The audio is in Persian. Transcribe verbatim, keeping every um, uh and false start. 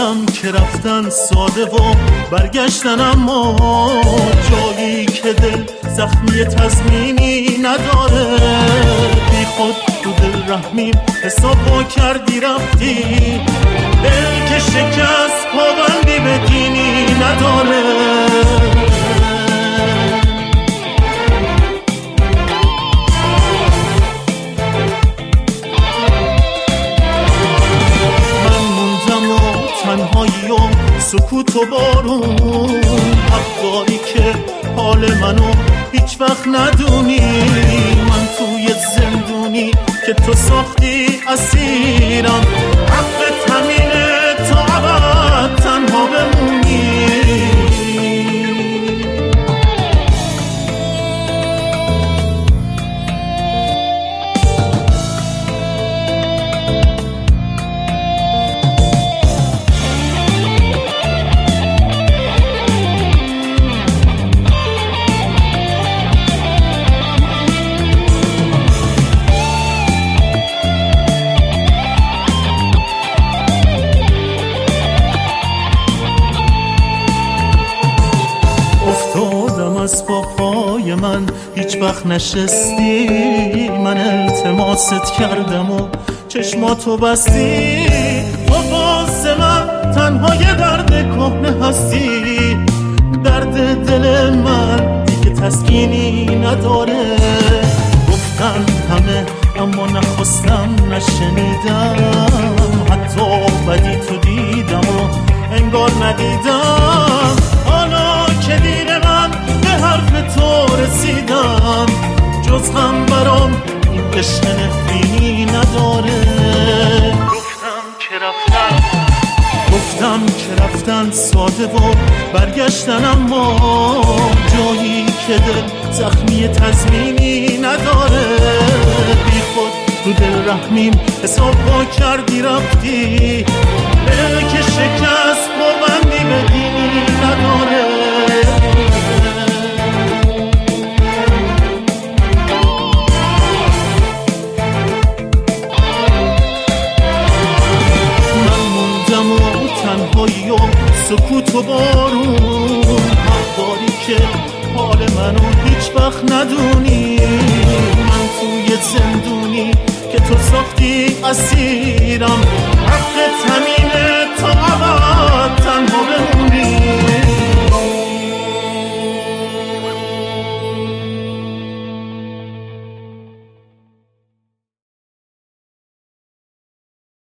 گفتم که رفتن ساده و برگشتن اما جایی که دل زخمی تضمینی نداره. بی خود تو دل رحمیم حسابو کردی رفتی، دل که شکست پابندی به دینی نداره. تنهایی و سکوت و بارون، حق داری که حال منو هیچ وقت ندونی. من توی زندونی که تو ساختی اسیرم، حقت همینه تا ابد تنها بمونی. از با پای من هیچ وقت نشستی، من التماست کردم و چشماتو بستی. تو باز من تنها یه درد کهنه هستی، درد دل من دیگه تسکینی نداره. گفتن همه اما نخواستم نشنیدم، حتی بدی تو دیدم و انگار ندیدم. حالا که دیر من به حرف تو رسیدم، جز هم برام این عشق نفرینی نداره. گفتم که رفتن گفتم که رفتن ساده و برگشتن اما جایی که دل زخمی تضمینی نداره. بی خود تو دل رحمیم حساب با کردی رفتی، دل که شکست پابندی به دینی نداره. تنهایی و سکوت و بارون، حق داری که حال منو هیچ وقت ندونی. من توی زندونی که تو ساختی اسیرم، حقت همین